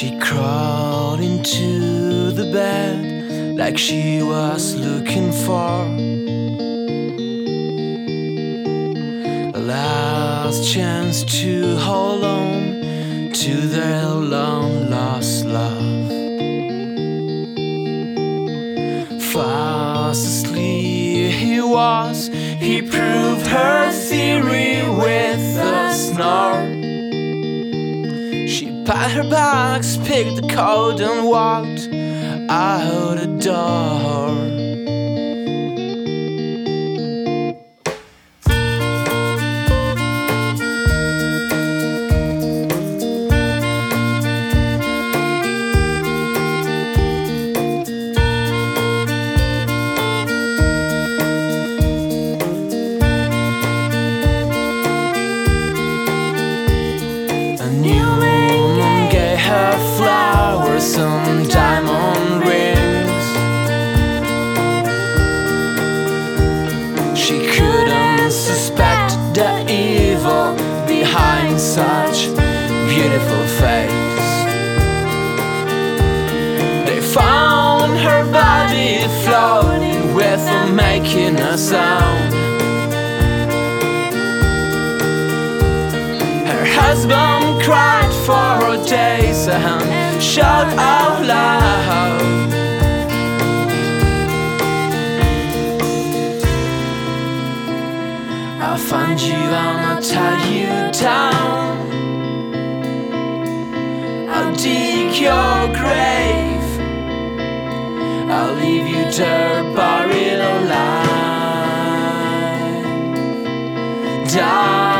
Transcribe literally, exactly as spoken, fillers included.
She crawled into the bed like she was looking for a last chance to hold on to their long lost love. Fast asleep he was, he proved her theory with a snore. She packed her bags, picked the code and walked out the door. Some diamond rings. She couldn't suspect the evil behind such beautiful face. They found her body floating without making a sound. Her husband cried for days and shout out loud. I'll find you, I'ma tie you down. I'll dig your grave. I'll leave you there buried alive. Die.